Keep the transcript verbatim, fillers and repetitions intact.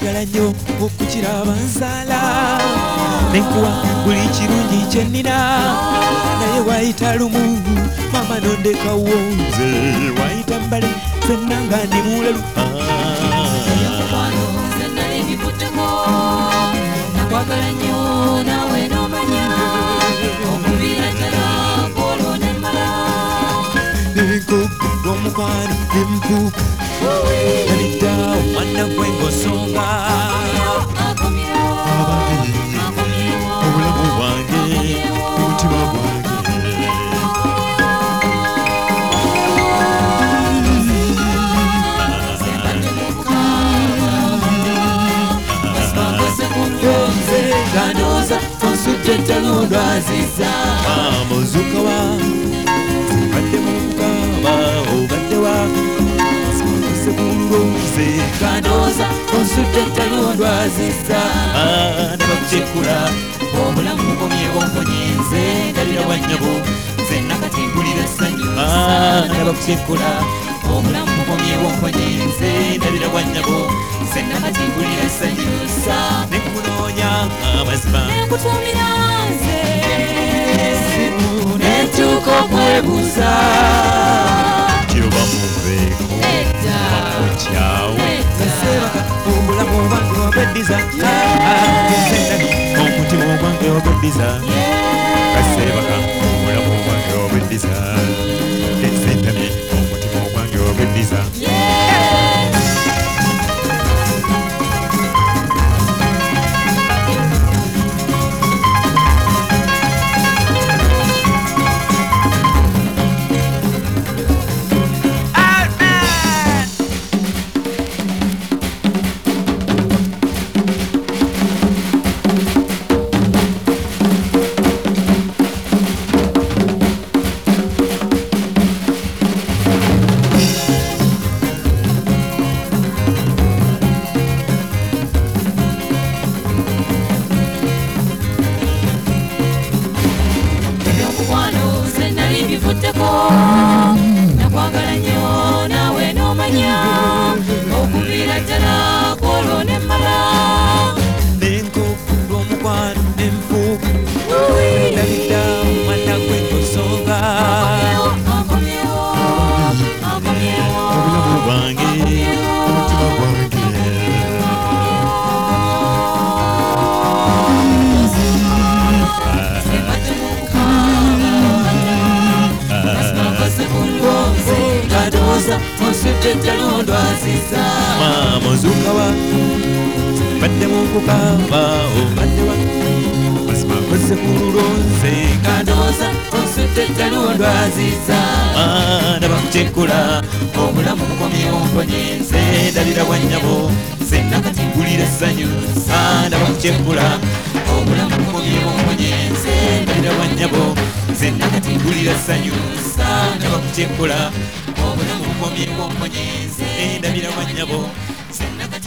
nkwagala nnyo okukira abanzaala nenkuwa buli kirungi kye nnina naye wayita lumu mama nondekawo nze wayita mbale fenna nga ndi mulelu nakwagala nnyo nawe nomanya okubira ddala kwolona emmala enkoko n'omukwano empuuka nalidda omwana gwe ng'osonga obulamu bwange omutima gwange Gandoza onsudde ddala aziza amuzuka wa zibadde mu kukaba obadde wa sikuse kulunze Gandoza onsudde ddala aziza nabakukyekula obulamu bukomyewo mponye nze ndabira wannyabo nze nakati mpulira essanyu nabakukyekula obulamu bukomyewo mponye nze ndabira wannyabo nze nakati mpulira essanyusa nekunoonya amazima nekutumira nze netuuka okwebuuza kiroba muveeko edda makokyawo edda obulamu obwange wabweddiza omutima ogwange wabweddiza kaseebaka obulamu obwange wabweddiza esentamye omutima ogwange wabweddiza nakwagala nnyo nawe nomanya okubira ddala kwolona emmala n'enkoko n'omukwano n'enfuuka nalidda omwana gwe ng'osonga obulamu bwange omutima gwange Gandoza onsudde ddala aziza mamuzuka wa badde mu kukaba obadde wa mazima koze ku lulonze Gandoza onsudde ddala aziza nabakukyekula obulamu bukomyewo mponye nze ndabira wannyabo nze nakati mpulira essanyu nabakukyekula obulamu bukomyewo mponye nze ndabira wannyabo nze nakati mpulira essanyu nabakukyekula obulamu bukomyewo mponye nze ndabira wannyabo nze nakati